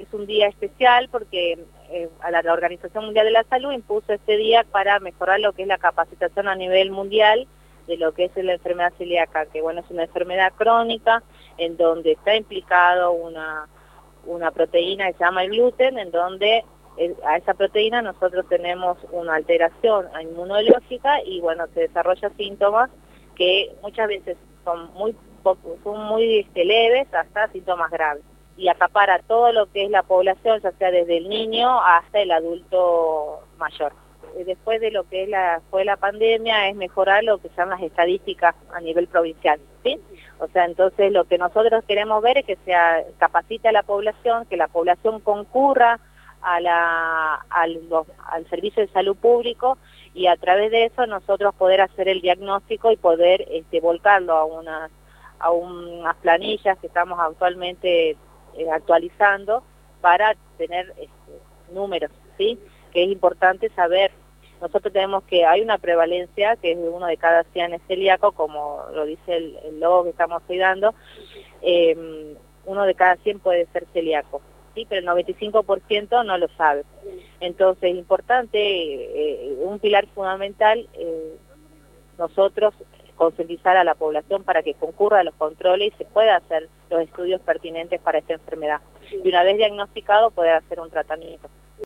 es un día especial porque la Organización Mundial de la Salud impuso este día para mejorar lo que es la capacitación a nivel mundial de lo que es la enfermedad celíaca, que bueno, es una enfermedad crónica en donde está implicado una proteína que se llama el gluten, en donde a esa proteína nosotros tenemos una alteración inmunológica y bueno, se desarrollan síntomas que muchas veces son muy leves hasta síntomas graves, y acapara todo lo que es la población, ya sea desde el niño hasta el adulto mayor. Después de lo que fue la pandemia, es mejorar lo que son las estadísticas a nivel provincial, ¿sí? O sea, entonces lo que nosotros queremos ver es que se capacite a la población, que la población concurra al servicio de salud público, y a través de eso nosotros poder hacer el diagnóstico y poder volcarlo a unas planillas que estamos actualmente actualizando para tener números, ¿sí? Que es importante saber. Nosotros tenemos hay una prevalencia que es de 1 de cada 100 es celíaco, como lo dice el logo que estamos cuidando. 1 de cada 100 puede ser celíaco, ¿sí? Pero el 95% no lo sabe. Entonces es importante, un pilar fundamental, nosotros concientizar a la población para que concurra a los controles y se pueda hacer los estudios pertinentes para esta enfermedad. Y una vez diagnosticado, poder hacer un tratamiento.